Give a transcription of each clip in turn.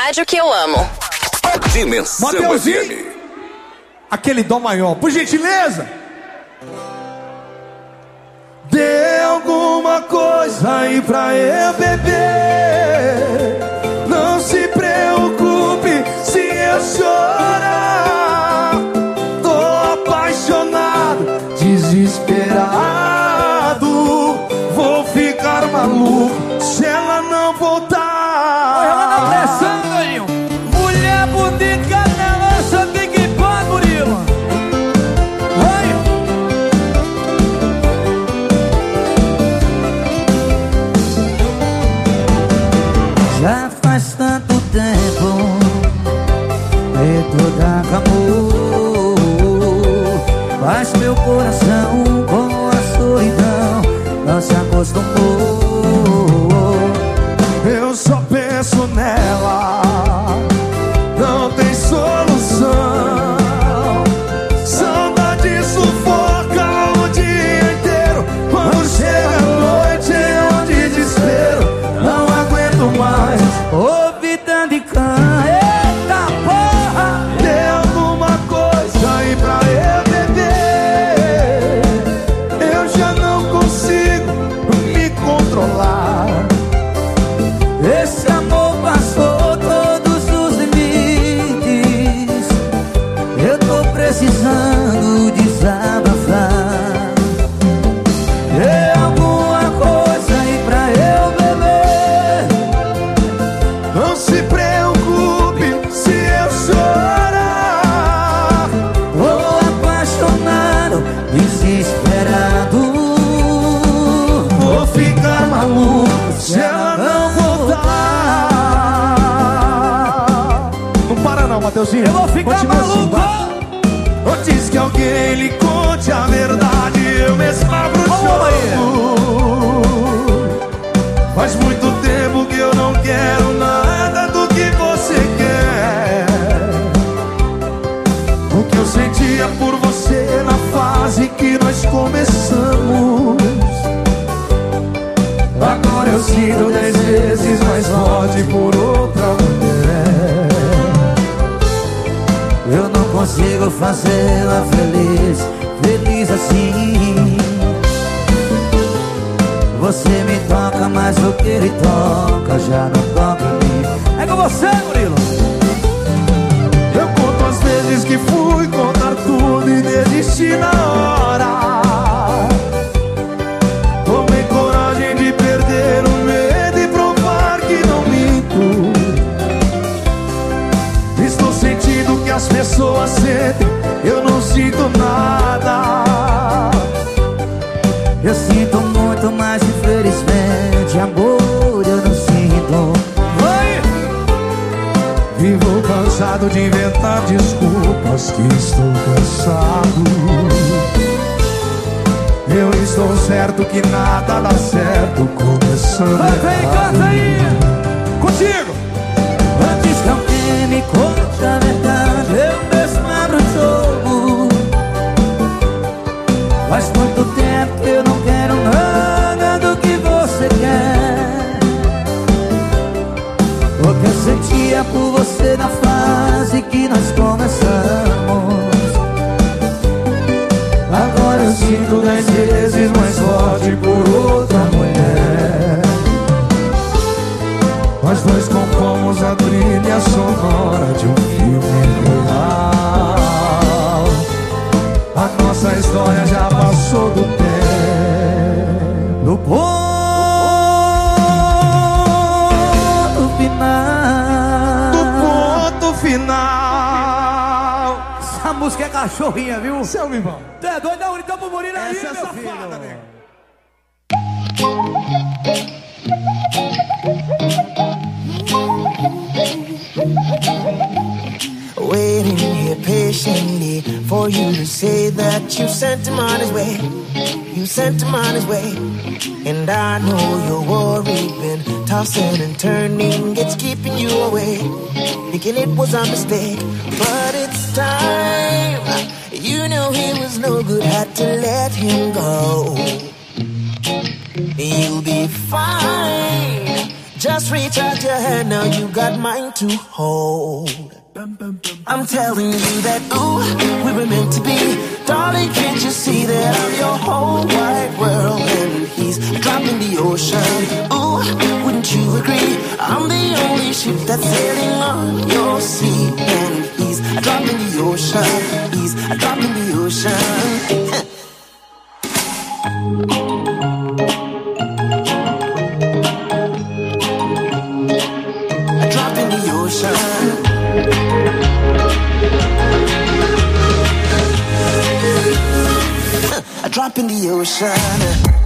rádio que eu amo. Dimensão FM. Aquele dó maior, por gentileza. Dê alguma coisa aí pra eu beber. Não se preocupe se eu chorar. Tô apaixonado, desesperado. Vou ficar maluco se ela não voltar. Ela tá pressando, Galinho. Mulher bonita na lança, tem que pôr, Murilo. Vai. Já faz tanto tempo medo da amor, mas meu coração com a solidão não se acostumou. Eu só penso nela, não tem solução. Saudade sufoca o dia inteiro. Quando chega a noite é um desespero. Não aguento mais Ouvidão de cã, eita porra! Dê alguma coisa aí pra eu beber. Eu já não consigo me controlar. Esse amor passou todos os limites. Eu tô precisando desabafar. É alguma coisa aí pra eu beber. Não se preocupe se eu chorar. Tô apaixonado, desesperado. Vou ficar maluco se ela não voltar. Não para não, Mateuzinho. Eu vou ficar Continua assim, maluco. vai. Antes que alguém lhe conte a verdade, eu mesmo abro o jogo. Faz muito tempo que eu não quero nada do que você quer. O que eu sentia por você na fase que nós começamos, agora eu sinto 10 vezes mais forte por outra mulher. Eu não consigo fazê-la feliz, feliz assim. Você me toca, mas o que ele toca já não toca em mim. É com você, Murilo. Eu conto as vezes que fui contar tudo e desisti na hora. Tomei coragem de perder o medo e provar que não minto. Estou sentindo que as pessoas sentem, eu não sinto nada. Eu sinto muito, mas infelizmente amor eu não sinto. Vai! Vivo cansado de inventar desculpas, que estou cansado. Eu estou certo que nada dá certo, começando Canta aí, canta aí! Contigo! Antes que alguém me conte a verdade, eu mesmo abro o jogo. Faz muito tempo que eu não quero nada do que você quer. O que eu sentia por você na fase que nós começamos, Agora eu sinto 10 vezes mais forte por outra mulher. Nós dois compomos a trilha sonora de um filme real. A nossa história já passou do tempo. no ponto final. Do ponto final. Essa música é cachorrinha, viu? Seu Mivão. Tu é doido? Dá um então pro Murilo aí, Essa é meu safada, filho. nego. Waiting here patiently for you to say that you sent him on his way. You sent him on his way. And I know you're worried, been tossing and turning, it's keeping you away, thinking it was a mistake. But it's time. You know he was no good, had to let him go. You'll be fine. Just reach out your hand, now you got mine to hold. I'm telling you that, ooh, we were meant to be. Darling, can't you see that I'm your whole wide world? And he's a drop in the ocean. Ooh, wouldn't you agree? I'm the only ship that's sailing on your sea. And he's a drop in the ocean. He's a drop in the ocean. A drop in the ocean.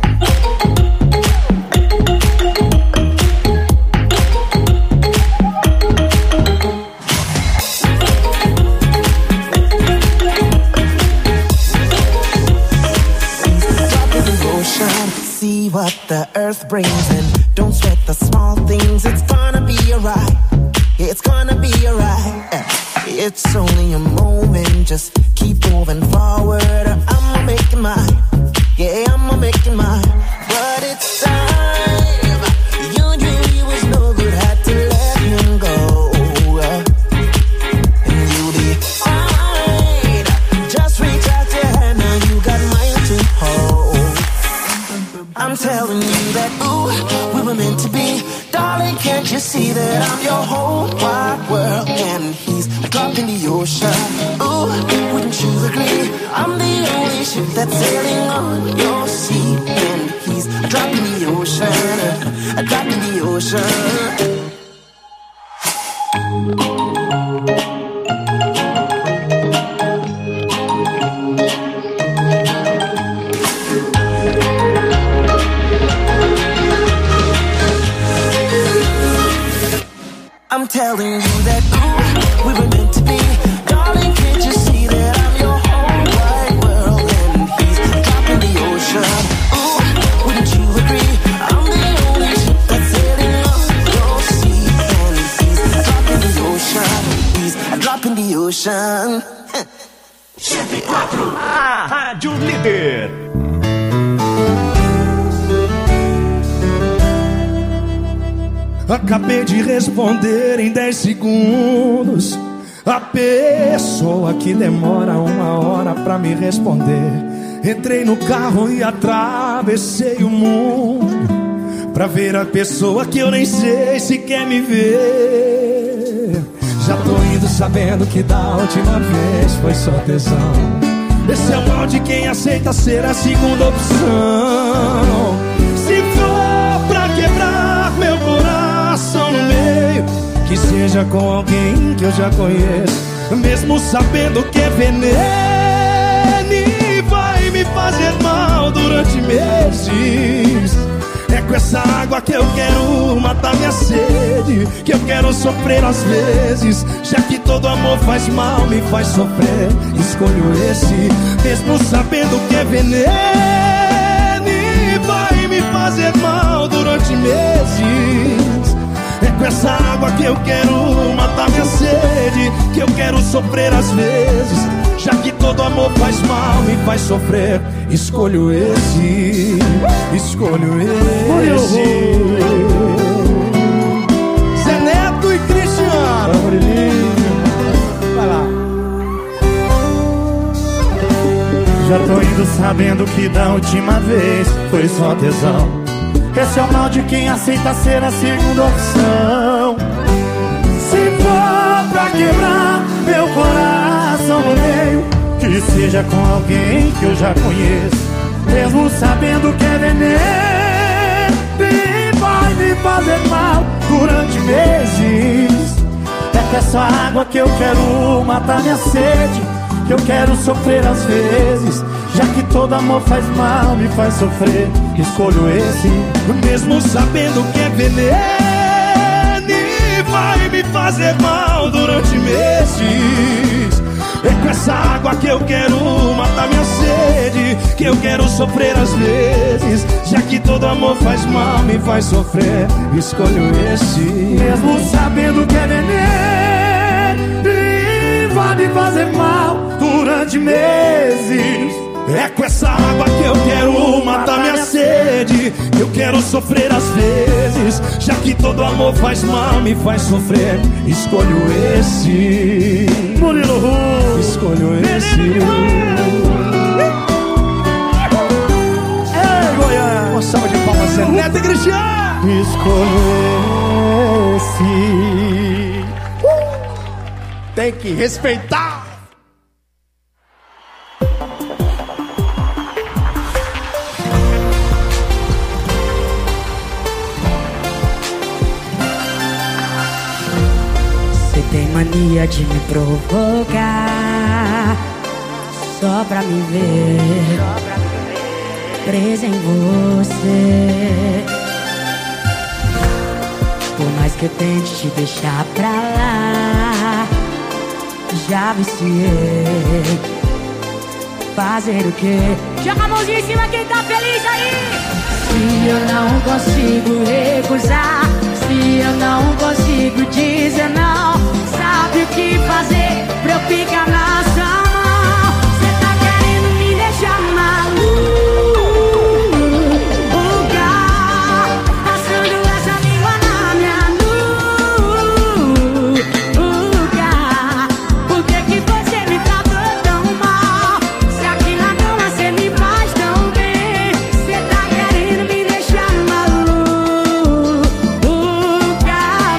See what the earth brings and don't sweat the small things. It's gonna be alright. It's gonna be alright. It's only a moment. Just keep moving forward. I'ma make it mine. Yeah, I'ma make it mine. But it's time. You knew he was no good. Had to let him go. And you'll be fine. Just reach out your hand. Now you got mine to hold. I'm telling you that, ooh, we were meant to be. Darling, can't you see that I'm your whole wide world? And he's a drop in the ocean. Ooh, wouldn't you agree? I'm the only ship that's sailing on your sea. And he's a drop in the ocean. A drop in the ocean. I'm telling you that, ooh, we were meant to be. Darling, can't you see that I'm your whole wide world? And he's a drop in the ocean. Ooh, wouldn't you agree? I'm the only ship that's sailing on your sea. And he's a drop in the ocean. He's a drop in the ocean. 104, a Rádio Líder. Acabei de responder em 10 segundos. A pessoa que demora 1 hora pra me responder. Entrei no carro e atravessei o mundo pra ver a pessoa que eu nem sei se quer me ver. Já tô indo sabendo que da última vez foi só tesão. Esse é o mal de quem aceita ser a segunda opção. Se for pra quebrar meu coração no meio, que seja com alguém que eu já conheço, mesmo sabendo que é veneno e vai me fazer mal durante meses. É com essa água que eu quero matar minha sede, que eu quero sofrer às vezes, já que todo amor faz mal, me faz sofrer. Escolho esse, mesmo sabendo que é veneno e vai me fazer mal durante meses. É com essa água que eu quero matar minha sede, que eu quero sofrer às vezes, já que todo amor faz mal, me faz sofrer. Escolho esse, escolho esse. Zé Neto e Cristiano. Vai lá. Já tô indo sabendo que da última vez foi só tesão. Esse é o mal de quem aceita ser a segunda opção. Se for pra quebrar meu coração no meio, que seja com alguém que eu já conheço, mesmo sabendo que é veneno e vai me fazer mal durante meses. É com essa água que eu quero matar minha sede, que eu quero sofrer às vezes, já que todo amor faz mal, me faz sofrer. Escolho esse, mesmo sabendo que é veneno e vai me fazer mal durante meses. É com essa água que eu quero matar minha sede, que eu quero sofrer às vezes, já que todo amor faz mal, me faz sofrer. Escolho esse, mesmo sabendo que é veneno e vai me fazer mal durante meses. É com essa água que eu quero matar minha sede. Eu quero sofrer às vezes, já que todo amor faz mal, me faz sofrer. Escolho esse Murilo Ru. Escolho esse. Ei, Goiânia. Uma salva de palmas, Zé Neto e Cristiano. Escolho esse. Tem que respeitar. Tem mania de me provocar só pra me ver presa em você. Por mais que eu tente te deixar pra lá, já viciei. Fazer o quê? Joga a mãozinha em cima quem tá feliz aí. Se eu não consigo recusar, se eu não consigo dizer não, sabe o que fazer pra eu ficar na sua mão? Cê tá querendo me deixar maluca, passando essa língua na minha nuca. Por que que você me tratou tão mal? Se aqui na cama cê me faz tão bem. Cê tá querendo me deixar maluca,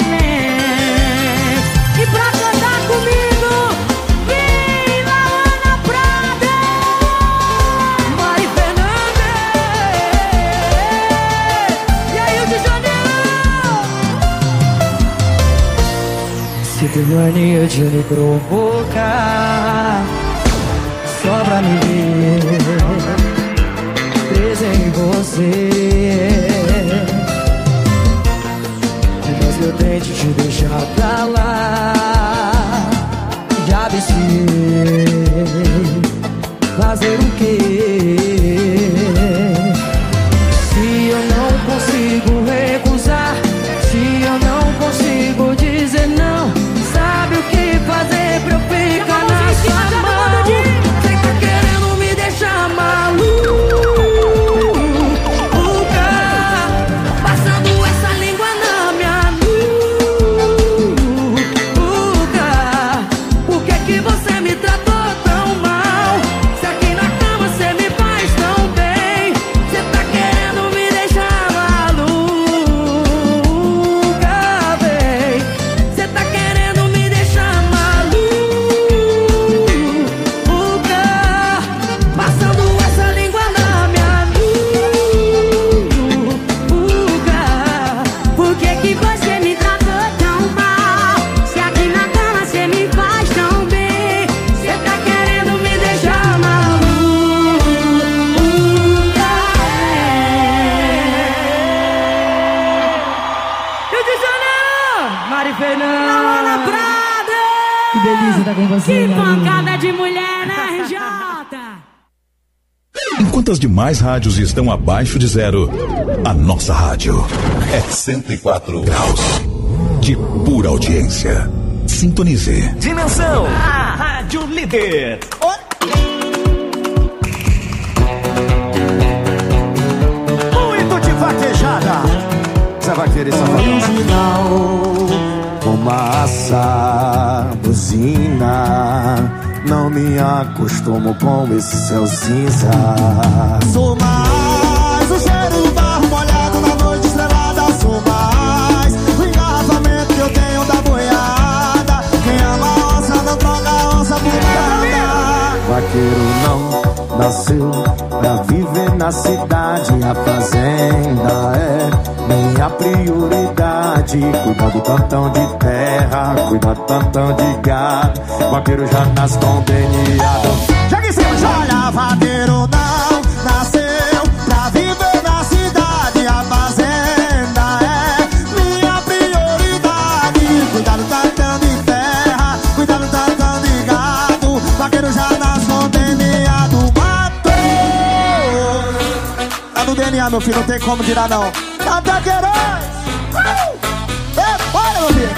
e pra cantar comigo, vem Lawana Prada, Mari Fernandes, e aí o de Janeiro. Se tem mania de me provocar só pra me ver presa em você. Mas eu tente te deixar pra lá, já viciei. Fazer o quê? Se eu não consigo recusar, se eu não consigo dizer não, sabe o que fazer pra eu ficar na sua mão? Você tá querendo me deixar maluca, passando essa língua na minha nuca. Por que que você me tratou tão mal? Se aqui na cama você me faz tão bem. Você tá querendo me deixar maluca, bem. Você tá querendo me deixar maluca, passando essa língua na minha nuca. Por que que você me tratou tão mal? Se aqui na cama você me faz tão bem. Você tá querendo me deixar maluca. Rio de Janeiro, Mari Fernandes, Lawana Prada. Que delícia estar com você, Que Mari. pancada de mulher, né, RJ? Enquanto as demais rádios estão abaixo de zero, a nossa rádio é 104 graus de pura audiência. Sintonize. Dimensão, a rádio líder. Muito de vaquejada. Você vai querer original, fumaça, buzina. Não me acostumo com esse céu cinza. Sou mais o cheiro do barro molhado na noite estrelada. Sou mais o engarrafamento que eu tenho da boiada. Quem ama onça não troca onça por nada. Vaqueiro não nasceu pra viver na cidade. A fazenda é minha prioridade. Cuidar do tantão de terra, cuidar do tantão de gado. Vaqueiro já nasce com DNA. Joga em cima, olha, vaqueiro não nasceu pra viver na cidade. A fazenda é minha prioridade. Cuidar do tantão de terra, cuidar do tantão de gado. Vaqueiro já nasce com DNA do mato. Tá no DNA, meu filho, não tem como tirar não. Tá querendo? Bora, meu filho.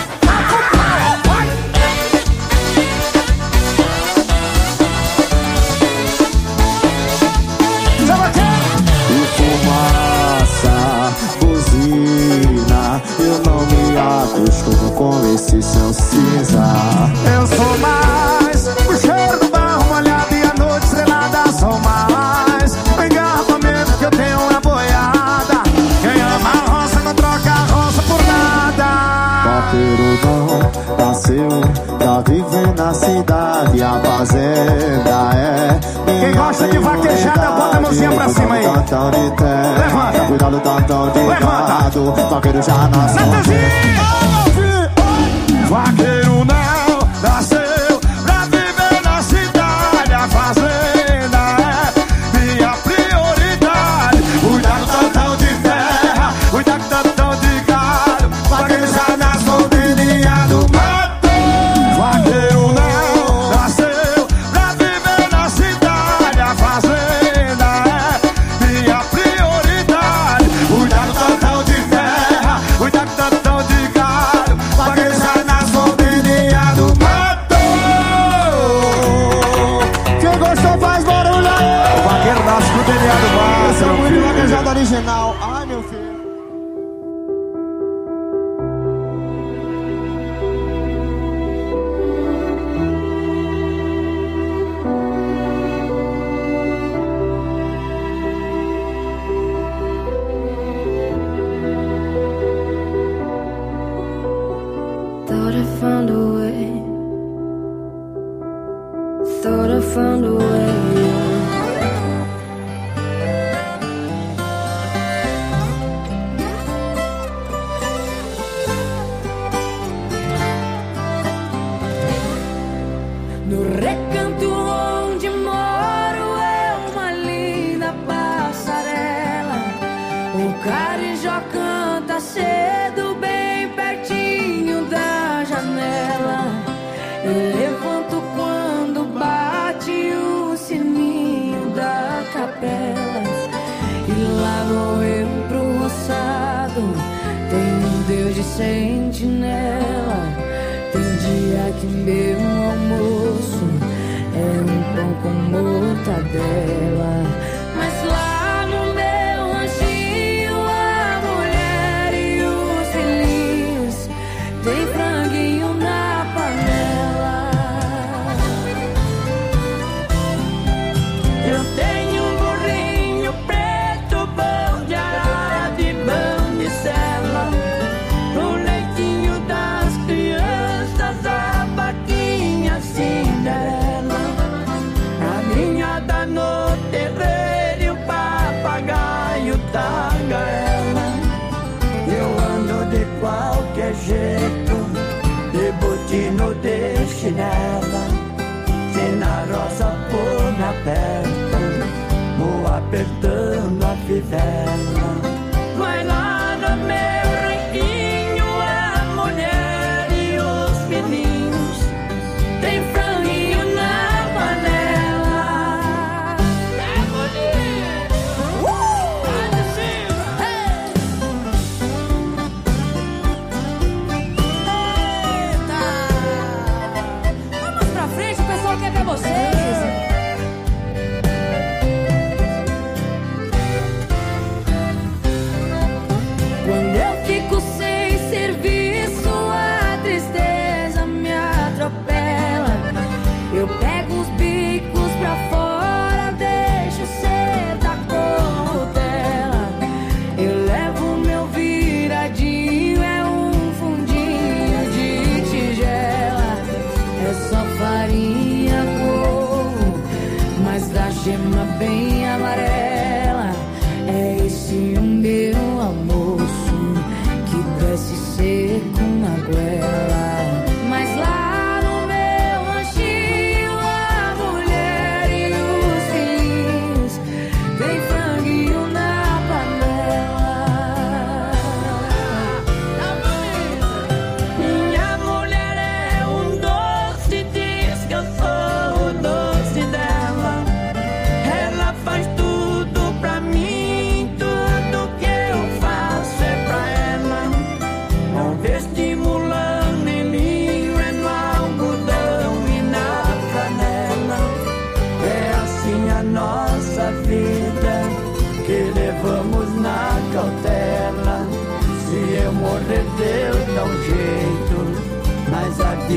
Eu não me acostumo com esse seu cinza. Eu sou mais o cheiro do barro molhado e a noite estrelada. Sou mais o engarrafamento que eu tenho na boiada. Quem ama a roça não troca a roça por nada. Vaqueiro não nasceu pra viver na cidade. A fazenda é minha. Quem gosta de vaquejada, bota a mãozinha pra cima aí. Levanta. Cuidado, tantão de gado. Vaqueiro já nasceu. Vaqueiro não nasceu pra viver na cidade. A fazenda é minha prioridade. Cuidado, tantão de terra. Cuidado, tantão de gado. Vaqueiro já nasceu deliado. Vaqueiro não nasceu pra viver na cidade. A fazenda é minha prioridade. Cuidado, tantão de terra. Cuidado, tantão de gado. Vaqueiro já nasceu deliado. Quem gostou faz barulho aí. O vaqueiro nasce com o deliado massa. Esse é muito vaquejado original. Ai, meu filho. Thought I found a way. Thought I found a way. No recanto onde moro é uma linda passarela. O carijó canta cedo, bem pertinho da janela. Eu levanto quando bate o sininho da capela. E lá vou eu pro roçado. Tem um Deus de sentinela. Tem dia que meu almoço é um pão com mortadela. Mas lá no meu ranchinho a mulher e os filhinhos tem franguinho na panela. Eu tenho um burrinho preto, bom de arado e bom de sela. O leitinho das crianças, a vaquinha Cinderela. A ninhada no terreiro e o papagaio Tangarela. Eu ando de qualquer jeito, de botina ou de chinela. Se na roça for me aperta, vou apertando a fivela. Mas lá no meu ranquinho a mulher e os filhinhos tem franguinho na panela. É bonito! Vai de cima! Eita! Vamos pra frente, o pessoal quer ver vocês.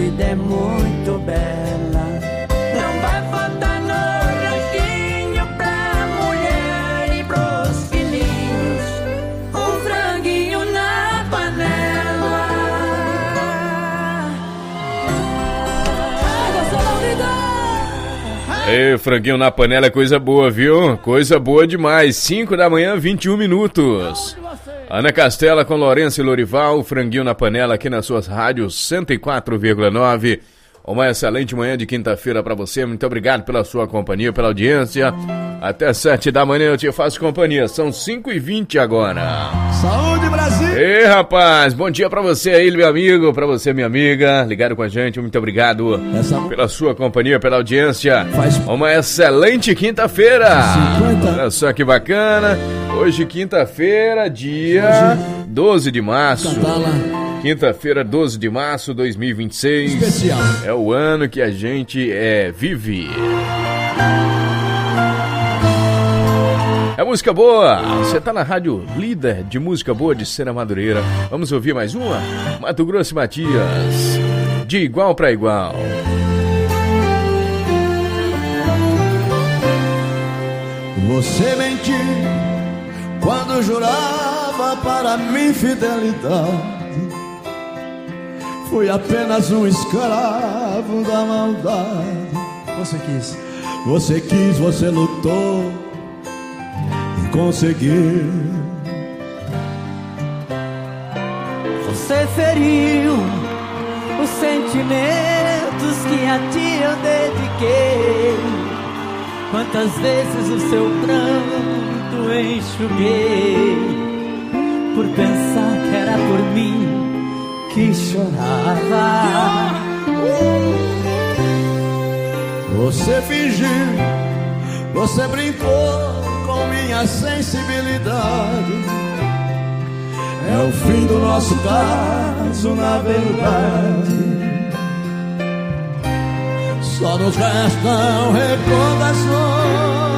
vida é muito bela. Não vai faltar no ranquinho pra mulher e pros filhinhos um franguinho na panela. Ei, franguinho na panela é coisa boa, viu? Coisa boa demais. 5 da manhã, 21 minutos. Ana Castela com Lourenço e Lorival, franguinho na panela aqui nas suas rádios 104,9. Uma excelente manhã de quinta-feira pra você. Muito obrigado pela sua companhia, pela audiência. Até 7 da manhã eu te faço companhia. São 5h20 agora. Saúde, Brasil! Ei, rapaz, bom dia pra você aí, meu amigo, pra você, minha amiga, ligado com a gente. Muito obrigado pela sua companhia, pela audiência. Uma excelente quinta-feira. Olha só que bacana. Hoje, quinta-feira, dia 12 de março. Quinta-feira, 12 de março de 2026. Especial. É o ano que a gente vive. É música boa. Você tá na rádio líder de música boa de Serra Madureira. Vamos ouvir mais uma? Mato Grosso e Matias. De igual pra igual. Você mentiu quando jurava para mim fidelidade. Fui apenas um escravo da maldade. Você quis, você lutou e conseguiu. Você feriu os sentimentos que a ti eu dediquei. Quantas vezes o seu pranto enxuguei por pensar que era por mim que chorava. Você fingiu, você brincou com minha sensibilidade. É o fim do nosso caso, na verdade. Só nos restam recordações.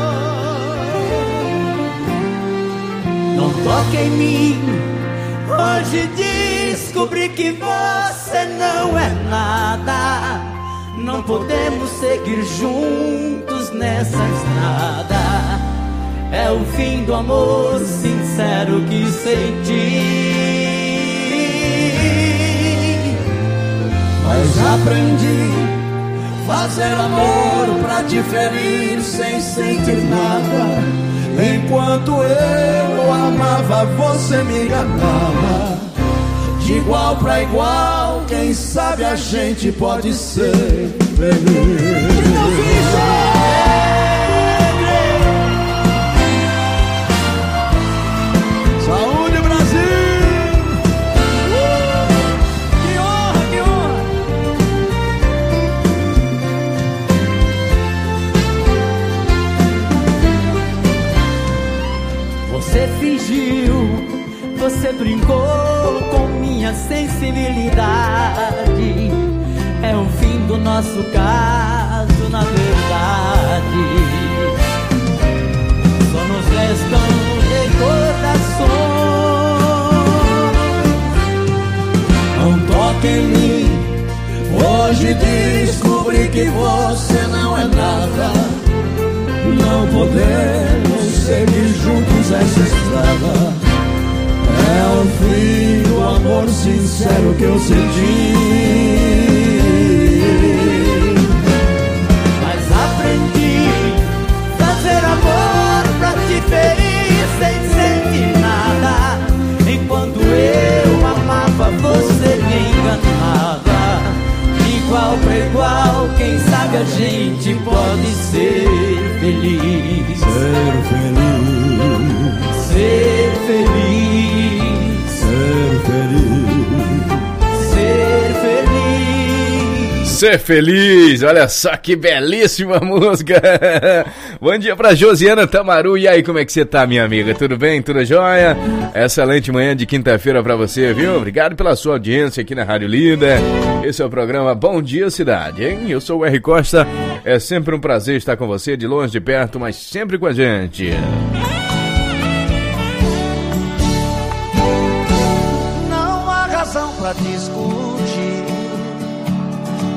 Não toque em mim, hoje descobri que você não é nada. Não podemos seguir juntos nessa estrada. É o fim do amor sincero que senti. Mas aprendi fazer amor pra te ferir sem sentir nada. Enquanto eu amava, você me enganava. De igual pra igual, quem sabe a gente pode ser feliz. Saúde, Brasil! Que honra, que honra! Você fingiu, você brincou com minha sensibilidade. É o fim do nosso caso, na verdade. Só nos restam recordações. Não toque em mim, hoje descobri que você não é nada. Não podemos seguir juntos essa estrada. É o fim do amor sincero que eu senti. Mas aprendi fazer amor pra te ferir sem sentir nada. Enquanto eu amava, você me enganava. Igual pra igual, quem sabe a gente pode ser feliz. Ser feliz. Ser feliz. Ser feliz. Ser feliz. Ser feliz, olha só que belíssima música. Bom dia pra Josiana Tamaru. E aí, como é que você tá, minha amiga? Tudo bem? Tudo jóia? Excelente manhã de quinta-feira pra você, viu? Obrigado pela sua audiência aqui na Rádio Líder. Esse é o programa Bom Dia Cidade, hein? Eu sou o R. Costa. É sempre um prazer estar com você, de longe, de perto, mas sempre com a gente. Não há razão pra discutir.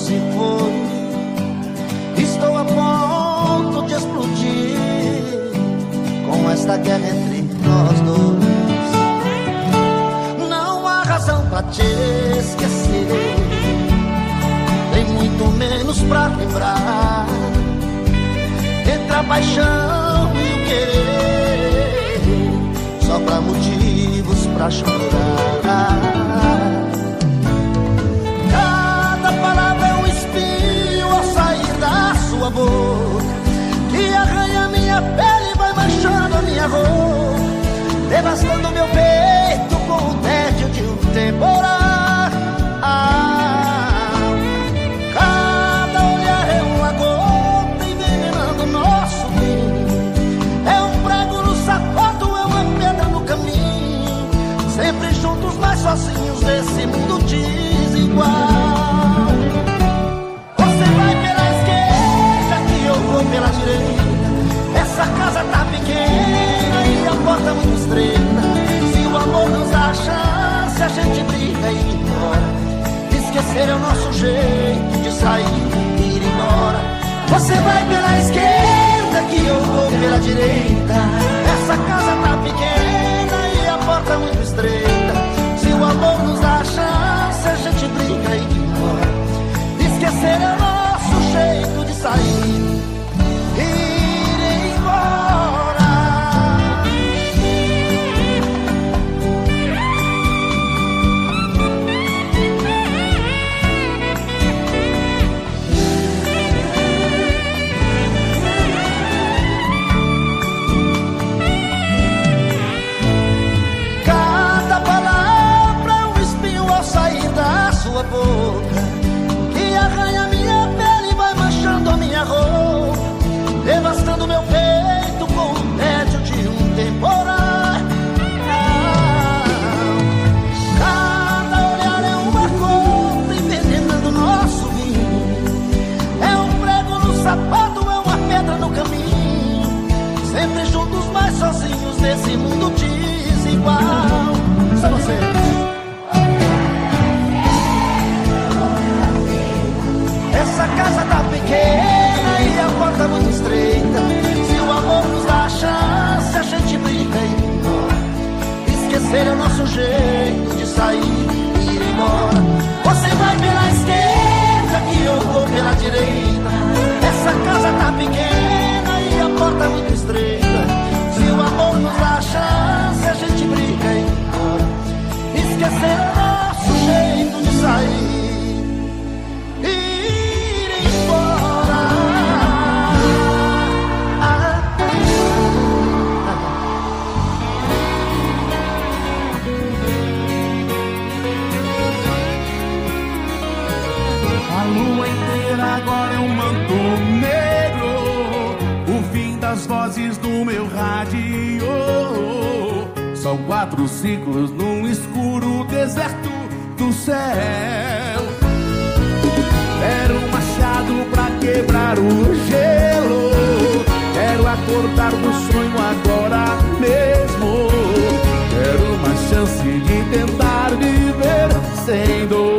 se foi. Estou a ponto de explodir com esta guerra entre nós dois. Não há razão pra te esquecer, nem muito menos pra lembrar. Entre a paixão e o querer, sobra motivos pra chorar. Cada palavra é um espinho ao sair da sua boca, que arranha minha pele e vai manchando a minha roupa, devastando meu peito com o tédio de um temporal. Cada olhar é uma gota envenenando nosso vinho, é um prego no sapato, é uma pedra no caminho, sempre juntos mas sozinhos nesse mundo desigual. Você vai pela esquerda que eu vou pela direita, essa casa tá pequena e a porta muito estreita. Se o amor nos dá a chance, a gente briga e ignora. Esquecer é o nosso jeito de sair e ir embora. Você vai pela esquerda que eu vou pela direita, essa casa tá pequena e a porta muito estreita. Se o amor nos dá a chance, a gente briga e ignora. Esquecer é o nosso jeito de sair e ir embora. Cada palavra é um espinho ao sair da sua boca, que arranha minha pele e vai manchando a minha roupa, devastando meu peito com o tédio de um temporal. Cada olhar é uma gota envenenando nosso vinho, é um prego no sapato, é uma pedra no caminho, sempre juntos mas sozinhos nesse mundo desigual. Só você. Essa casa tá pequena e a porta muito estreita. Se o amor nos dá a chance, a gente briga e ignora. Esquecer é o nosso jeito de sair e ir embora. Você vai pela esquerda que eu vou pela direita, essa casa tá pequena e a porta muito estreita. Se o amor nos dá a chance, a gente briga e ignora. Esquecer é o nosso jeito de sair. Agora é um manto negro, o fim das vozes do meu rádio. São 4 ciclos num escuro deserto do céu. Quero um machado pra quebrar o gelo, quero acordar do sonho agora mesmo. Quero uma chance de tentar viver sem dor,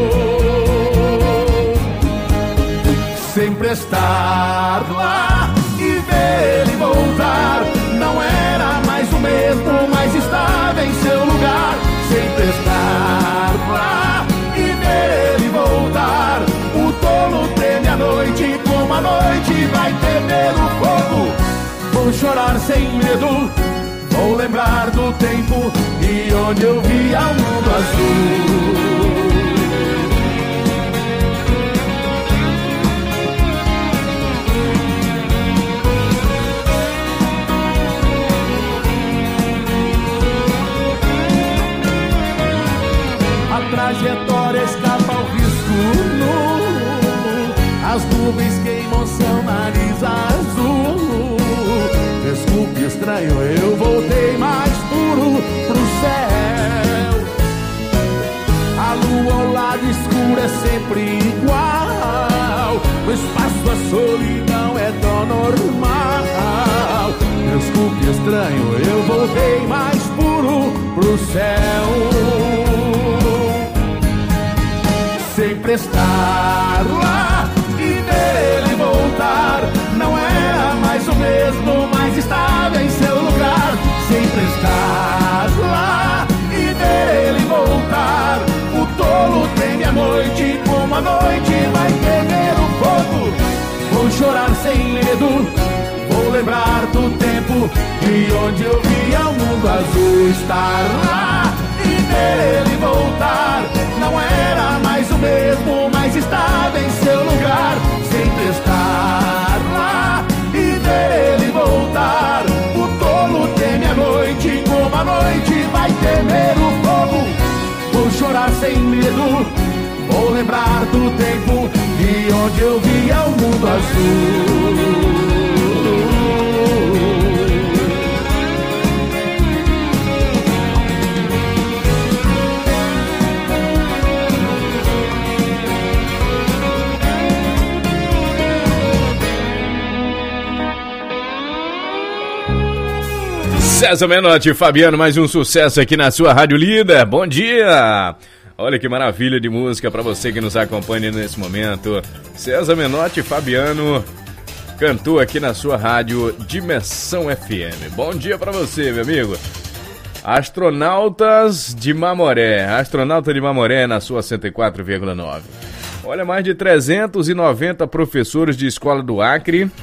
sempre estar lá e ver ele voltar. Não era mais o mesmo, mas estava em seu lugar. Sempre estar lá e ver ele voltar. O tolo treme à noite, como a noite vai temer o fogo. Vou chorar sem medo, vou lembrar do tempo e onde eu via o mundo azul. Trajetória escapa ao risco nu, as nuvens queimam seu nariz azul. Desculpe, estranho, eu voltei mais puro pro céu. A lua ao lado escuro é sempre igual, no espaço a solidão é tão normal. Desculpe, estranho, eu voltei mais puro pro céu. Sempre Sempre estar lá e ver ele voltar. Não era mais o mesmo, mas estava em seu lugar. Sempre estar lá e ver ele voltar. O tolo teme a noite, como a noite vai temer o fogo. Vou chorar sem medo, vou lembrar do tempo de onde eu via o mundo azul. Estar lá e ver ele voltar. Não era mais o mesmo, mas estava em seu lugar. Sempre estar lá e ver ele voltar. O tolo teme a noite, como a noite vai temer o fogo. Vou chorar sem medo, vou lembrar do tempo de onde eu via o mundo azul. César Menotti, Fabiano, mais um sucesso aqui na sua Rádio Líder. Bom dia! Olha que maravilha de música para você que nos acompanha nesse momento. César Menotti, Fabiano, cantou aqui na sua rádio Dimensão FM. Bom dia para você, meu amigo. Astronautas de Mamoré. Astronauta de Mamoré na sua 104,9. Olha, mais de 390 professores de escolas do Acre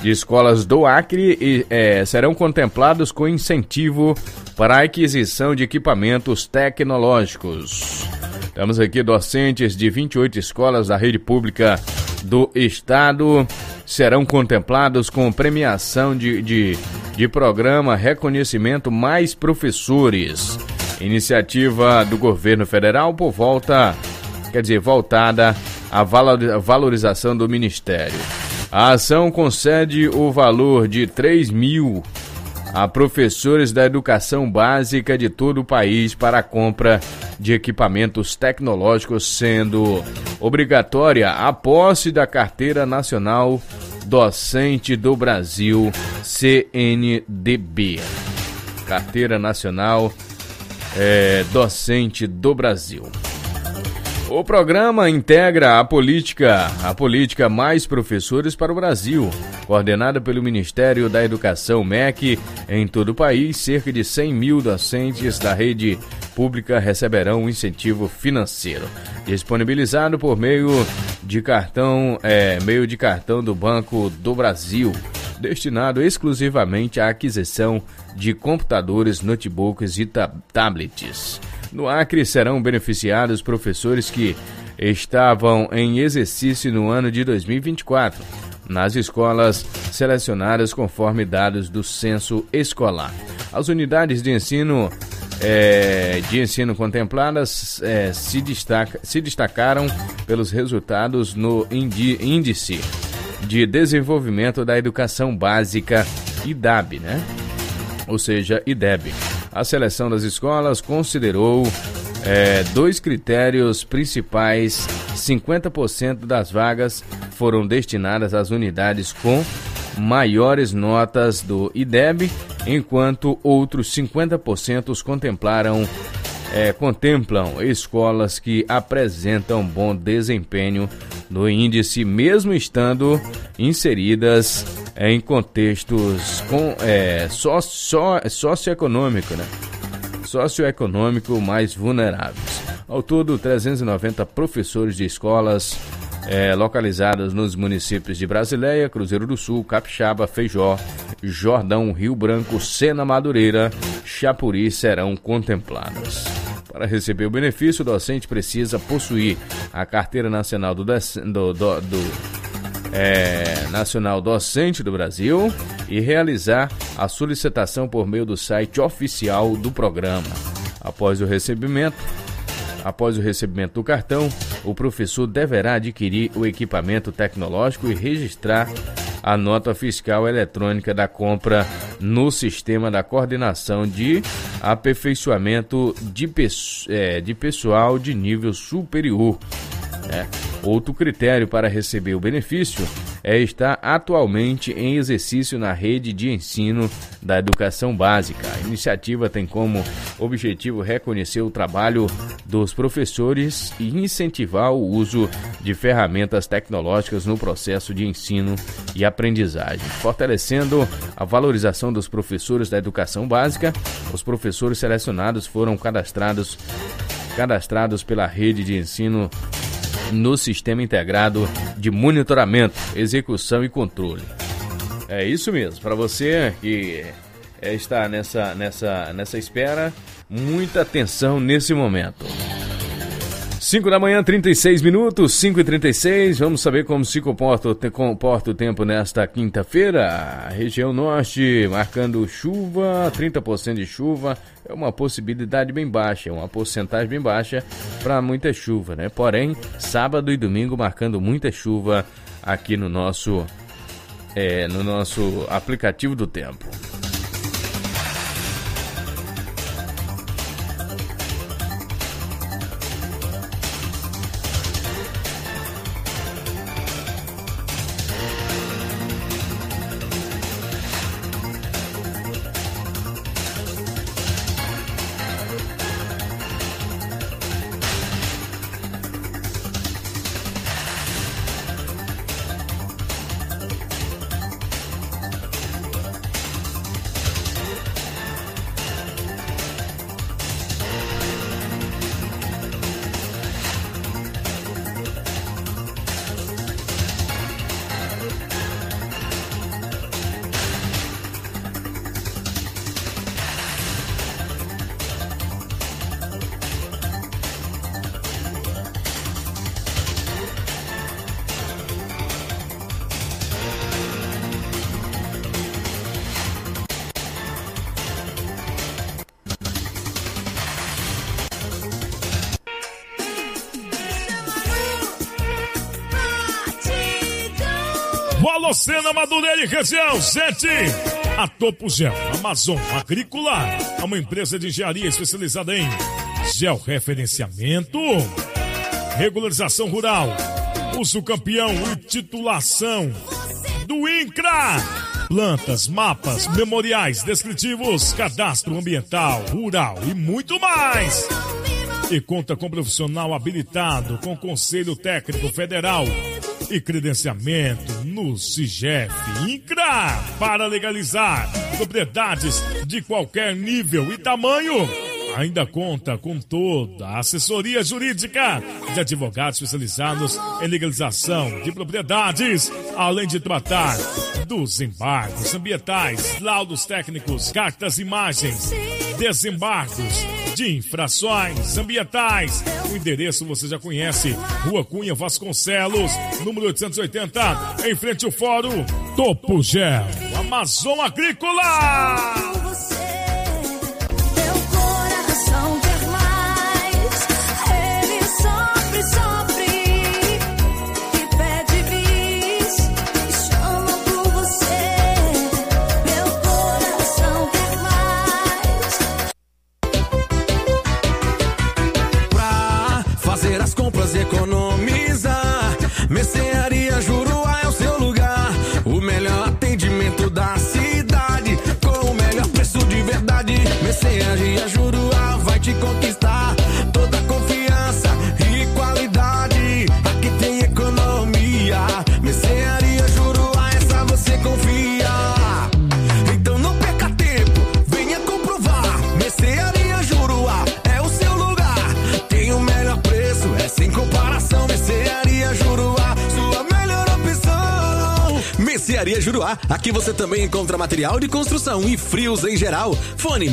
serão contemplados com incentivo para a aquisição de equipamentos tecnológicos. Temos aqui docentes de 28 escolas da rede pública do estado, serão contemplados com premiação de programa Reconhecimento Mais Professores. Iniciativa do governo federal voltada à valorização do Ministério. A ação concede o valor de 3 mil a professores da educação básica de todo o país para a compra de equipamentos tecnológicos, sendo obrigatória a posse da Carteira Nacional Docente do Brasil, CNDB. Carteira Nacional Docente do Brasil. O programa integra a política Mais Professores para o Brasil, coordenada pelo Ministério da Educação, MEC. Em todo o país, cerca de 100 mil docentes da rede pública receberão um incentivo financeiro, disponibilizado por meio de cartão do Banco do Brasil, destinado exclusivamente à aquisição de computadores, notebooks e tablets. No Acre serão beneficiados professores que estavam em exercício no ano de 2024, nas escolas selecionadas conforme dados do censo escolar. As unidades de ensino contempladas se destacaram pelos resultados no Índice de Desenvolvimento da Educação Básica, IDAB, né? Ou seja, IDEB. A seleção das escolas considerou dois critérios principais. 50% das vagas foram destinadas às unidades com maiores notas do IDEB, enquanto outros 50% contemplam escolas que apresentam bom desempenho no índice, mesmo estando inseridas em contextos socioeconômico mais vulneráveis. Ao todo, 390 professores de escolas localizadas nos municípios de Brasileia, Cruzeiro do Sul, Capixaba, Feijó, Jordão, Rio Branco, Sena, Madureira, Chapuri serão contempladas. Para receber o benefício, o docente precisa possuir a Carteira Nacional Nacional Docente do Brasil e realizar a solicitação por meio do site oficial do programa. Após o recebimento do cartão, o professor deverá adquirir o equipamento tecnológico e registrar a nota fiscal eletrônica da compra no sistema da coordenação de aperfeiçoamento de pessoal de nível superior. Outro critério para receber o benefício é estar atualmente em exercício na rede de ensino da educação básica. A iniciativa tem como objetivo reconhecer o trabalho dos professores e incentivar o uso de ferramentas tecnológicas no processo de ensino e aprendizagem. Fortalecendo a valorização dos professores da educação básica, os professores selecionados foram cadastrados pela rede de ensino no Sistema Integrado de Monitoramento, Execução e Controle. É isso mesmo, para você que está nessa espera, muita atenção nesse momento. 5 da manhã, 36 minutos, 5h36, vamos saber como se comporta o tempo nesta quinta-feira. A região norte marcando chuva, 30% de chuva, é uma possibilidade bem baixa, é uma porcentagem bem baixa para muita chuva, né? Porém, sábado e domingo marcando muita chuva aqui no nosso aplicativo do tempo. Volocena, Madureira e região, 7. A Topo Gel, Amazon Agrícola, é uma empresa de engenharia especializada em georreferenciamento, regularização rural, uso campeão e titulação do INCRA. Plantas, mapas, memoriais descritivos, cadastro ambiental, rural e muito mais. E conta com profissional habilitado, com Conselho Técnico Federal e credenciamento no SIGEF INCRA para legalizar propriedades de qualquer nível e tamanho. Ainda conta com toda a assessoria jurídica de advogados especializados em legalização de propriedades, além de tratar dos embargos ambientais, laudos técnicos, cartas imagens, desembargos de infrações ambientais. O endereço você já conhece, Rua Cunha Vasconcelos, número 880, em frente ao Fórum Topo Gel, Amazon Agrícola. Economizar, Mercearia Juruá é o seu lugar. O melhor atendimento da cidade, com o melhor preço de verdade. Mercearia Juruá vai te conquistar. Toda confiança e qualidade, aqui tem economia. Mercearia Juruá, essa você confia. Então não perca tempo, venha comprovar. Mercearia Juruá é o seu lugar. Tem o melhor preço, é sem comparação. Mercearia Juruá, sua melhor opção. Mercearia Juruá, aqui você também encontra material de construção e frios em geral. Fone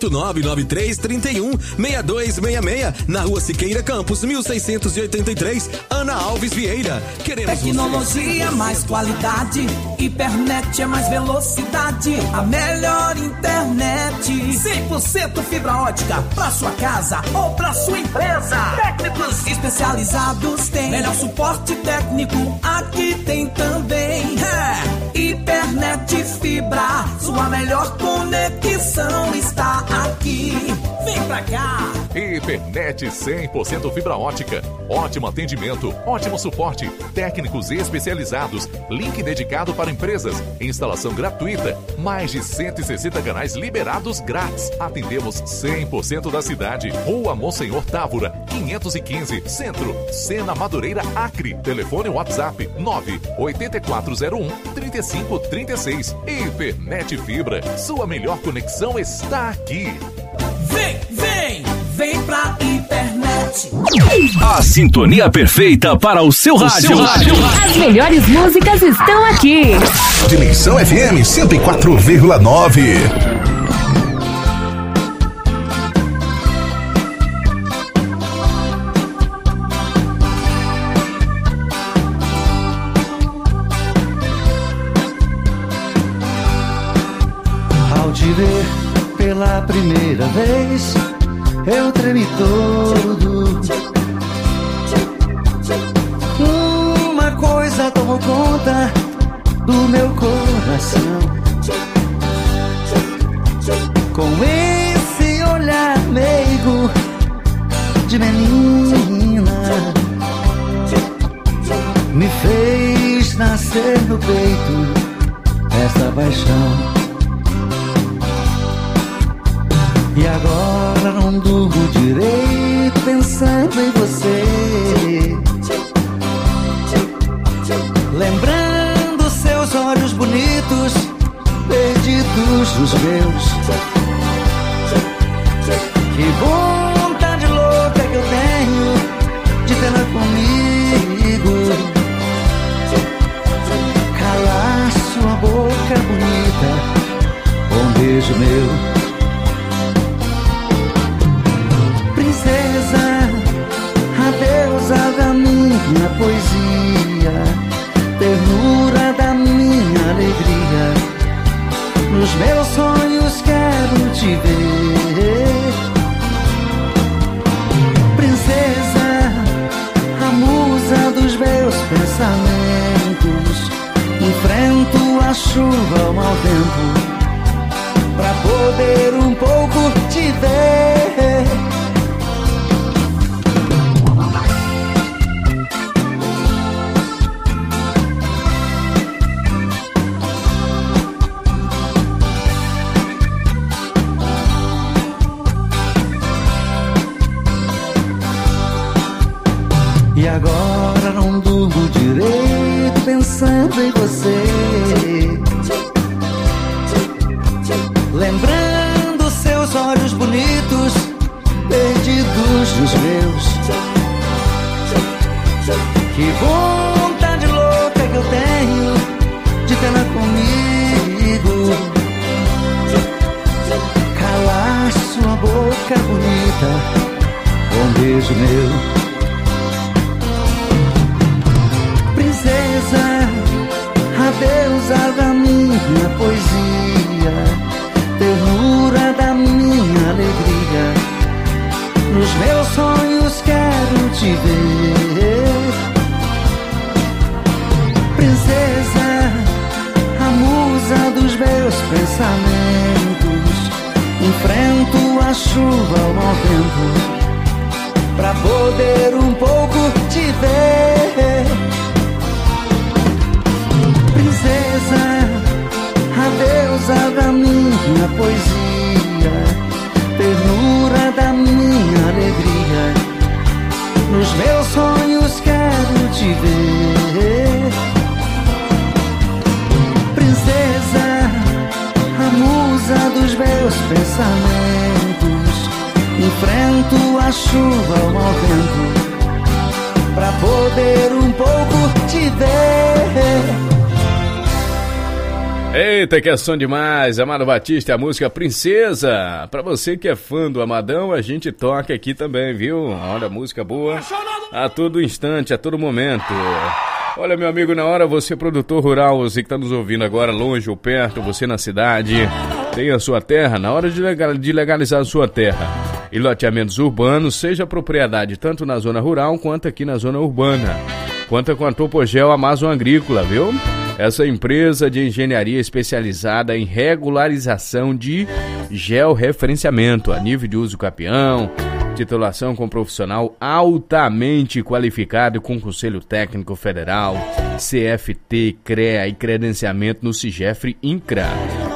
68993316266, na Rua Siqueira Campos, 1683, Ana Alves Vieira. Queremos tecnologia, mais qualidade, Hipernet é mais velocidade, a melhor internet, 100% fibra ótica, pra sua casa ou pra sua empresa. Técnicos especializados tem melhor suporte técnico, aqui tem também. Hipernet Fibra, sua melhor conexão está aqui. Vem pra cá. Hipernet 100% fibra ótica. Ótimo atendimento, ótimo suporte, técnicos especializados, link dedicado para empresas, instalação gratuita, mais de 160 canais liberados grátis. Atendemos 100% da cidade. Rua Monsenhor Távora, 515, Centro, Sena Madureira, Acre. Telefone WhatsApp 98401-3536. Hipernet Fibra, sua melhor conexão está aqui. Vem pra Hipernet. A sintonia perfeita para o seu rádio. As melhores músicas estão aqui. Dimensão FM 104,9. Ao te ver pela primeira vez, eu tremi todo. Uma coisa tomou conta do meu coração. Com esse olhar meigo de menina, me fez nascer no peito essa paixão. E agora não durmo direito pensando em você, lembrando seus olhos bonitos, perdidos dos meus. Que vontade louca que eu tenho de tê-la comigo, calar sua boca bonita com um beijo meu. A deusa da minha poesia, ternura da minha alegria, nos meus sonhos quero te ver. Princesa, a musa dos meus pensamentos, enfrento a chuva, o mau tempo, pra poder um pouco te ver. E agora não durmo direito pensando em você, lembrando seus olhos bonitos, perdidos dos meus. Que vontade louca que eu tenho de tê-la comigo, calar sua boca bonita com um beijo meu. A deusa da minha poesia, ternura da minha alegria, nos meus sonhos quero te ver. Princesa, a musa dos meus pensamentos, enfrento a chuva, o mau tempo, pra poder um pouco te ver. Princesa, a deusa da minha poesia, ternura da minha alegria, nos meus sonhos quero te ver. Princesa, a musa dos meus pensamentos, enfrento a chuva, o mau tempo, pra poder um pouco te ver. Eita, que é som demais, Amado Batista, a música Princesa. Pra você que é fã do Amadão, a gente toca aqui também, viu? Olha, música boa a todo instante, a todo momento. Olha, meu amigo, na hora, você produtor rural, você que tá nos ouvindo agora, longe ou perto, você na cidade, tem a sua terra, na hora de legalizar a sua terra e loteamentos urbanos, seja propriedade tanto na zona rural quanto aqui na zona urbana. Conta com a Topogel Amazon Agrícola, viu? Essa empresa de engenharia especializada em regularização de georreferenciamento a nível de uso capião, Titulação com profissional altamente qualificado com Conselho Técnico Federal, CFT, CREA e credenciamento no CIGEF INCRA.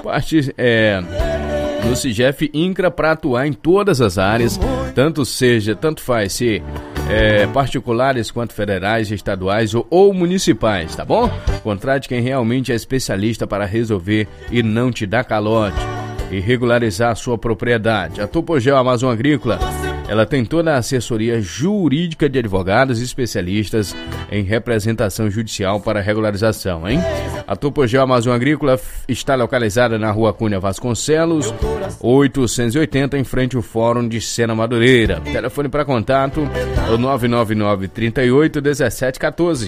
No CIGEF INCRA para atuar em todas as áreas, tanto faz ser particulares quanto federais, estaduais ou municipais, tá bom? Contrate quem realmente é especialista para resolver e não te dar calote e regularizar a sua propriedade. A Topogel Amazon Agrícola, ela tem toda a assessoria jurídica de advogados e especialistas em representação judicial para regularização, hein? A Topogel Amazon Agrícola está localizada na Rua Cunha Vasconcelos, 880, em frente ao Fórum de Sena Madureira. Telefone para contato é o 999-38-1714.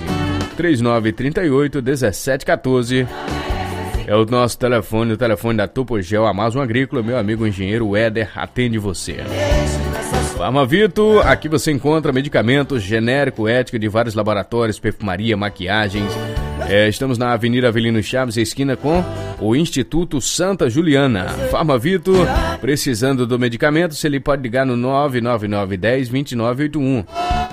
3938-1714. É o nosso telefone, o telefone da Topogel Amazon Agrícola. Meu amigo engenheiro Éder atende você. Farmavito, aqui você encontra medicamentos genérico, ético de vários laboratórios, perfumaria, maquiagens. Estamos na Avenida Avelino Chaves, esquina com o Instituto Santa Juliana. Farmavito, precisando do medicamento, você pode ligar no 999-10-2981.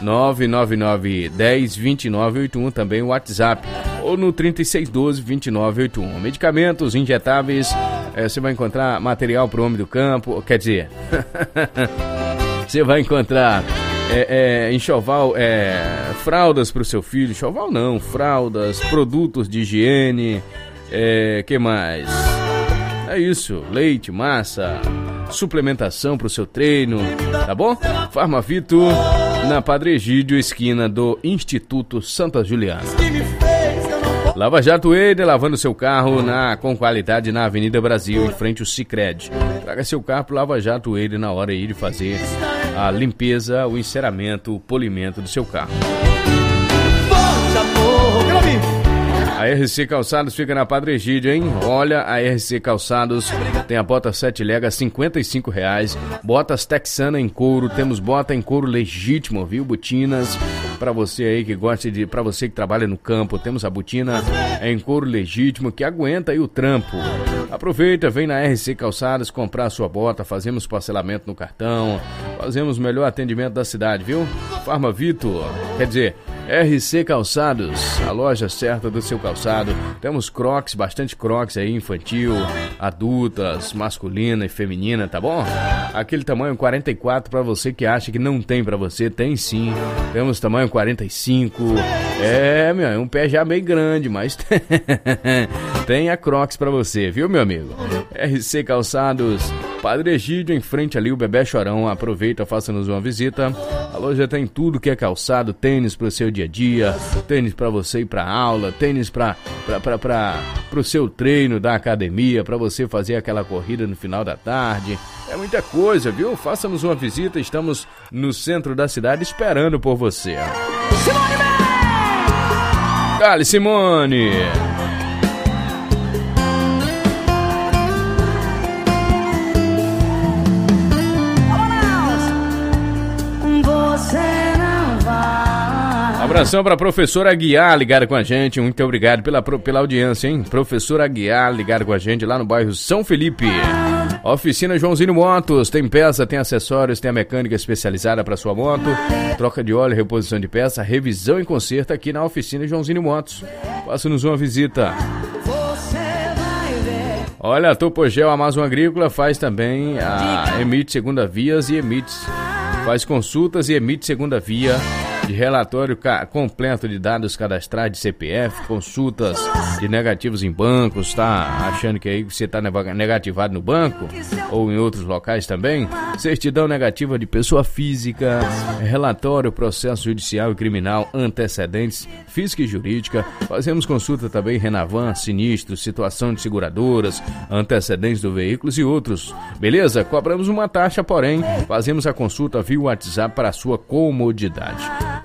999-10-2981, também o WhatsApp, ou no 3612-2981. Medicamentos injetáveis, você vai encontrar material para o homem do campo, quer dizer, você vai encontrar enxoval, fraldas para o seu filho, enxoval não, fraldas, produtos de higiene, que mais? É isso, leite, massa, suplementação para o seu treino, tá bom? Farmavito, na Padre Egídio, esquina do Instituto Santa Juliana. Lava Jato Eder, lavando seu carro com qualidade na Avenida Brasil, em frente ao Sicredi. Traga seu carro pro Lava Jato Eder na hora aí de fazer a limpeza, o enceramento, o polimento do seu carro. A RC Calçados fica na Padre Egídio, hein? Olha, a RC Calçados tem a bota 7 legas, R$55. Botas texana em couro, temos bota em couro legítimo, viu? Botinas, pra você aí que gosta pra você que trabalha no campo, temos a botina em couro legítimo que aguenta aí o trampo. Aproveita, vem na RC Calçados comprar a sua bota, fazemos parcelamento no cartão, fazemos o melhor atendimento da cidade, viu? Farmavito, quer dizer, RC Calçados, a loja certa do seu calçado. Temos Crocs, bastante Crocs aí, infantil, adultas, masculina e feminina, tá bom? Aquele tamanho 44 pra você que acha que não tem pra você, tem sim. Temos tamanho 45. É um pé já bem grande, mas tem a Crocs pra você, viu, meu amigo? RC Calçados, Padre Egídio, em frente ali o Bebê Chorão. Aproveita, faça-nos uma visita. A loja tem tudo que é calçado, tênis pro seu dia a dia, tênis pra você ir pra aula, tênis pro seu treino da academia, pra você fazer aquela corrida no final da tarde. É muita coisa, viu? Faça-nos uma visita, estamos no centro da cidade esperando por você. Simone! Dale, Simone! Abração para a professora Aguiar ligada com a gente, muito obrigado pela audiência, hein? Professora Aguiar ligada com a gente lá no bairro São Felipe. Oficina Joãozinho Motos, tem peça, tem acessórios, tem a mecânica especializada para sua moto, troca de óleo, reposição de peça, revisão e conserto aqui na Oficina Joãozinho Motos. Faça-nos uma visita. Olha, a Topogel Amazon Agrícola faz também emite segunda vias e faz consultas e emite segunda via de relatório completo de dados cadastrais de CPF, consultas de negativos em bancos, tá achando que aí você tá negativado no banco ou em outros locais também? Certidão negativa de pessoa física, relatório, processo judicial e criminal, antecedentes, física e jurídica. Fazemos consulta também Renavan, sinistro, situação de seguradoras, antecedentes do veículo e outros. Beleza? Cobramos uma taxa, porém, fazemos a consulta via WhatsApp para a sua comodidade.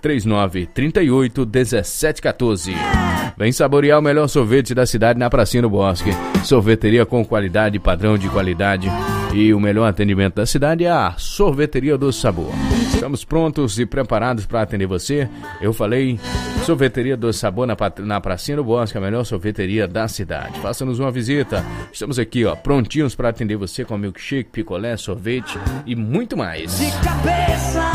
3938-1714. Vem saborear o melhor sorvete da cidade na Pracinha do Bosque. Sorveteria com qualidade e padrão de qualidade. E o melhor atendimento da cidade é a Sorveteria do Sabor. Estamos prontos e preparados para atender você. Eu falei, Sorveteria Doce Sabor na Pracinha do Bosque, a melhor sorveteria da cidade. Faça-nos uma visita. Estamos aqui, ó, prontinhos para atender você com milkshake, picolé, sorvete e muito mais. De cabeça.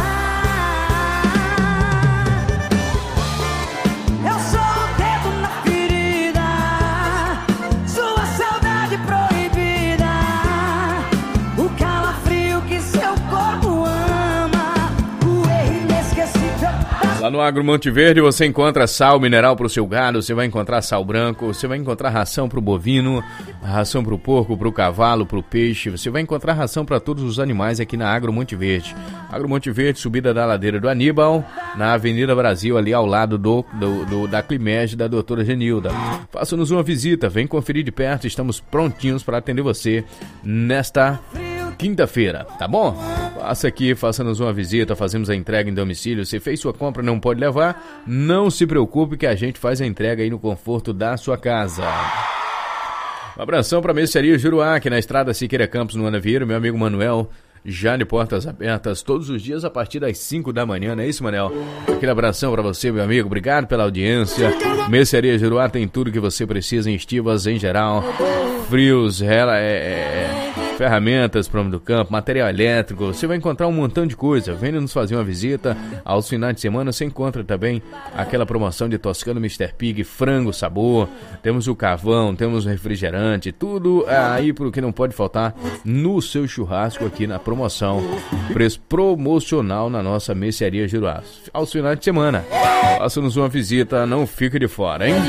Lá no Agro Monte Verde você encontra sal mineral para o seu gado, você vai encontrar sal branco, você vai encontrar ração para o bovino, ração para o porco, para o cavalo, para o peixe, você vai encontrar ração para todos os animais aqui na Agro Monte Verde. Agro Monte Verde, subida da ladeira do Aníbal, na Avenida Brasil, ali ao lado da Climege da doutora Genilda. Faça-nos uma visita, vem conferir de perto, estamos prontinhos para atender você nesta quinta-feira, tá bom? Passa aqui, faça-nos uma visita, fazemos a entrega em domicílio. Se fez sua compra, não pode levar, não se preocupe que a gente faz a entrega aí no conforto da sua casa. Um abração para a Mercearia Juruá, aqui na estrada Siqueira Campos, no Ana Vieira, meu amigo Manuel, já de portas abertas todos os dias a partir das 5 da manhã, não é isso, Manel? Aquele abração para você, meu amigo, obrigado pela audiência. Mercearia Juruá tem tudo que você precisa em estivas em geral, frios, ferramentas para o homem do campo, material elétrico, você vai encontrar um montão de coisa. Venha nos fazer uma visita. Aos finais de semana você encontra também aquela promoção de Toscano Mr. Pig, frango sabor, temos o carvão, temos o refrigerante, tudo aí pro que não pode faltar no seu churrasco aqui na promoção, preço promocional na nossa Mercearia Juruá. Aos finais de semana, faça-nos uma visita, não fique de fora, hein?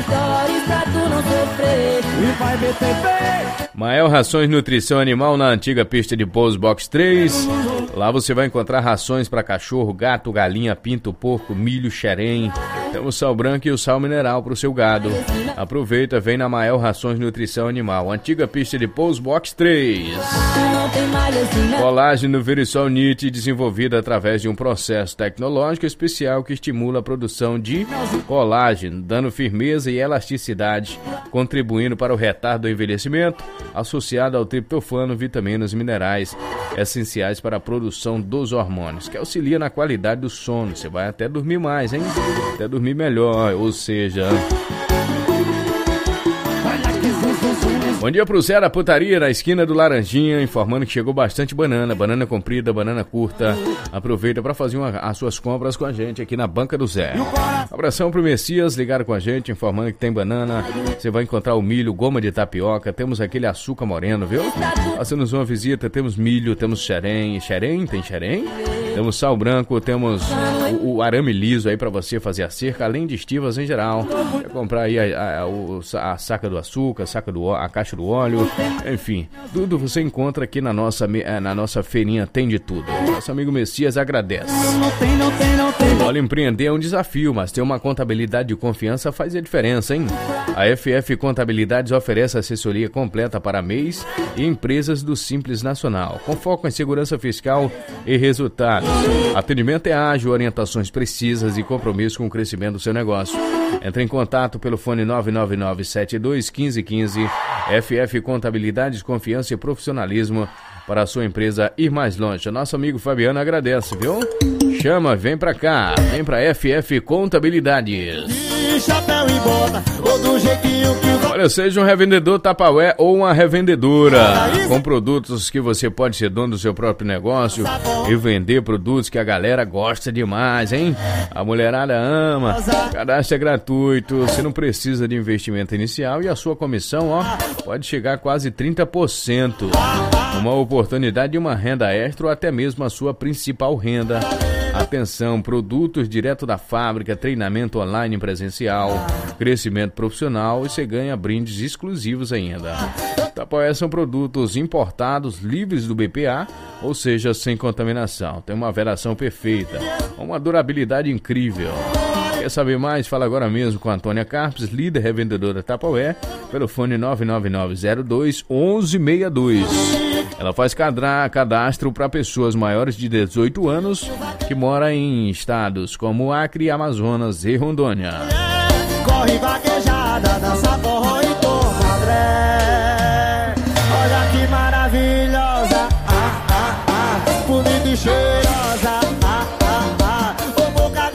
Mael Rações Nutrição Animal na antiga pista de pouso Box 3. Lá você vai encontrar rações para cachorro, gato, galinha, pinto, porco, milho, xerém. Temos sal branco e o sal mineral para o seu gado. Aproveita, vem na Mael Rações Nutrição Animal, antiga pista de pouso Box 3. Colágeno Verisol NIT, desenvolvida através de um processo tecnológico especial que estimula a produção de colágeno, dando firmeza e elasticidade, contribuindo para o retardo do envelhecimento, associado ao triptofano, vitaminas e minerais essenciais para a produção dos hormônios, que auxilia na qualidade do sono. Você vai até dormir mais, hein? Até dormir melhor, ou seja... Bom dia pro Zé da Putaria, na esquina do Laranjinha, informando que chegou bastante banana comprida, banana curta. Aproveita para fazer as suas compras com a gente aqui na Banca do Zé. Abração pro Messias, ligaram com a gente, informando que tem banana. Você vai encontrar o milho, goma de tapioca, temos aquele açúcar moreno, viu? Faça-nos uma visita, temos milho, temos xerém, tem xerém? Temos sal branco, temos o arame liso aí para você fazer a cerca, além de estivas em geral. Quer comprar aí a saca do açúcar, a caixa do óleo, enfim, tudo você encontra aqui na nossa feirinha, tem de tudo. Nosso amigo Messias agradece. Olha, empreender é um desafio, mas ter uma contabilidade de confiança faz a diferença, hein? A FF Contabilidades oferece assessoria completa para MEIs e empresas do Simples Nacional, com foco em segurança fiscal e resultados. Atendimento é ágil, orientações precisas e compromisso com o crescimento do seu negócio. Entre em contato pelo fone 999-72-1515. FF Contabilidades, confiança e profissionalismo para a sua empresa ir mais longe. Nosso amigo Fabiano agradece, viu? Chama, vem pra cá, vem pra FF Contabilidades. Chapéu e bota, ou do jeitinho que... Olha, seja um revendedor Tupperware ou uma revendedora com produtos que você pode ser dono do seu próprio negócio e vender produtos que a galera gosta demais, hein? A mulherada ama, cadastro é gratuito, você não precisa de investimento inicial e a sua comissão, ó, pode chegar a quase 30%. Uma oportunidade de uma renda extra ou até mesmo a sua principal renda. Atenção, produtos direto da fábrica, treinamento online presencial, crescimento profissional e você ganha brindes exclusivos ainda. Tupperware são produtos importados, livres do BPA, ou seja, sem contaminação. Tem uma vedação perfeita, uma durabilidade incrível. Quer saber mais? Fala agora mesmo com a Antônia Carpes, líder revendedora Tupperware, pelo fone 99902-1162. Ela faz cadastro para pessoas maiores de 18 anos que moram em estados como Acre, Amazonas e Rondônia. Corre vaquejada, dança forró e toma dré. Olha que maravilhosa, bonita e cheirosa,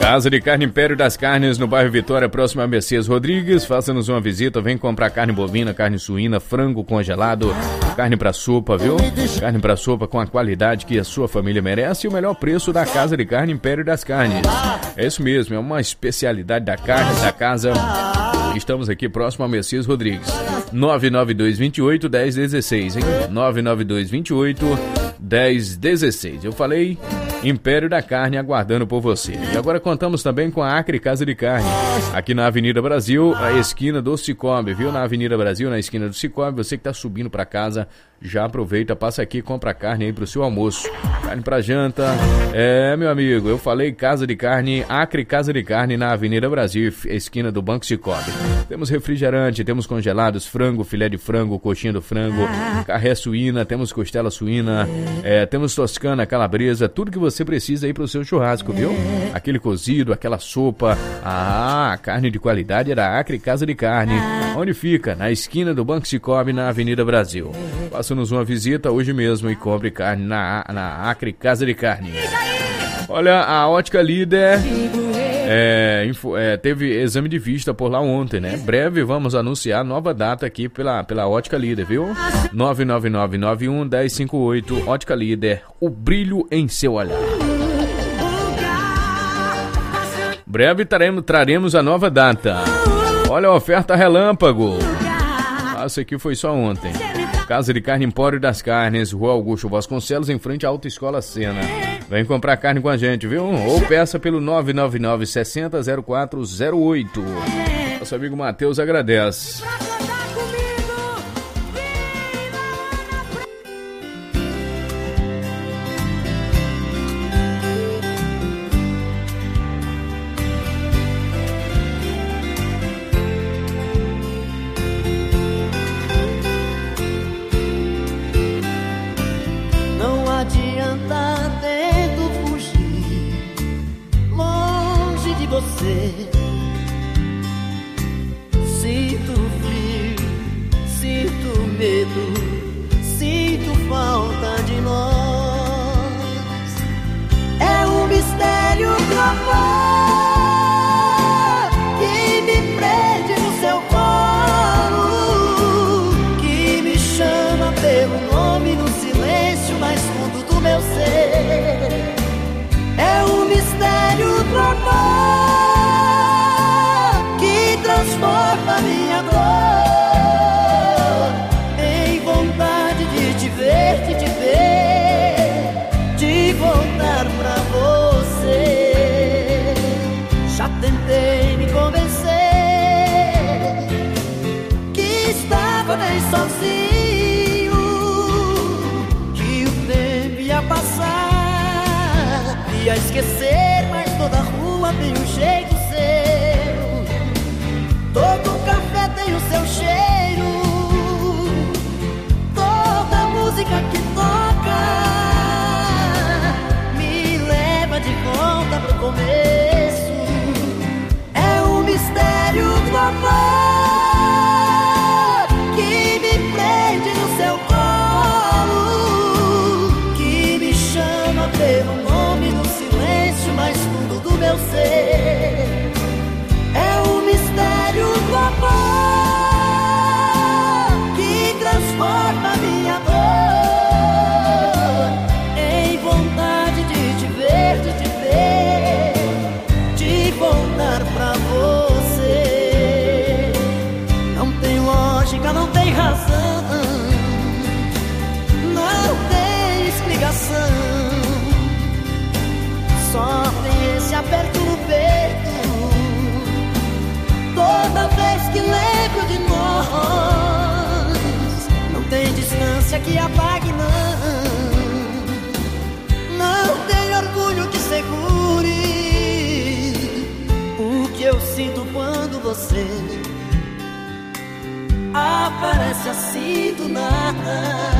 Casa de Carne Império das Carnes, no bairro Vitória, próximo a Mercedes Rodrigues. Faça-nos uma visita, vem comprar carne bovina, carne suína, frango congelado, carne pra sopa, viu? Carne pra sopa com a qualidade que a sua família merece e o melhor preço da Casa de Carne Império das Carnes. É isso mesmo, é uma especialidade da carne da casa. Estamos aqui próximo a Mercedes Rodrigues. 99228-1016, hein? 99228-1016. Eu falei Império da Carne aguardando por você. E agora contamos também com a Acre Casa de Carne, aqui na Avenida Brasil, a esquina do Cicobi, viu? Na Avenida Brasil, na esquina do Cicobi, você que tá subindo para casa, já aproveita, passa aqui e compra carne aí pro seu almoço. Carne pra janta. É, meu amigo, eu falei Casa de Carne, Acre Casa de Carne na Avenida Brasil, esquina do Banco Cicobi. Temos refrigerante, temos congelados, frango, filé de frango, coxinha do frango, carré suína, temos costela suína, temos toscana, calabresa, tudo que você precisa aí pro seu churrasco, viu? Aquele cozido, aquela sopa. Ah, carne de qualidade é da Acre Casa de Carne. Onde fica? Na esquina do Banco Cicobi, na Avenida Brasil. Faça-nos uma visita hoje mesmo e compre carne na Acre Casa de Carne. Olha, a Ótica Líder teve exame de vista por lá ontem, né? Breve vamos anunciar nova data aqui pela Ótica Líder, viu? 99991-1058, Ótica Líder, o brilho em seu olhar. Breve traremos a nova data. Olha a oferta relâmpago. Essa aqui foi só ontem. Casa de Carne Empório das Carnes, Rua Augusto Vasconcelos, em frente à Autoescola Sena. Vem comprar carne com a gente, viu? Ou peça pelo 999-60-0408. Nosso amigo Matheus agradece. Sinto frio, sinto medo, sinto falta de nós. É um mistério do amor que me prende no seu colo, que me chama pelo nome no silêncio mais fundo do meu ser. É um mistério do amor transforma minha dor em vontade de te ver, de voltar pra você. Já tentei me convencer que estava bem sozinho, que o tempo ia passar, ia esquecer, mas toda rua tem um jeito seu. Todo café tem o seu cheiro, toda música que toca me leva de volta pro começo. É um mistério do amor que me prende no seu colo, que me chama pelo nome no silêncio mais fundo do meu ser. É um mistério do amor que transforma minha dor em vontade de te ver, de voltar pra você. Não tem lógica, não tem razão, não tem explicação, só tem esse aperto no peito toda vez que lembro de nós. Não tem distância que apague, não tem orgulho que segure o que eu sinto quando você aparece assim do nada.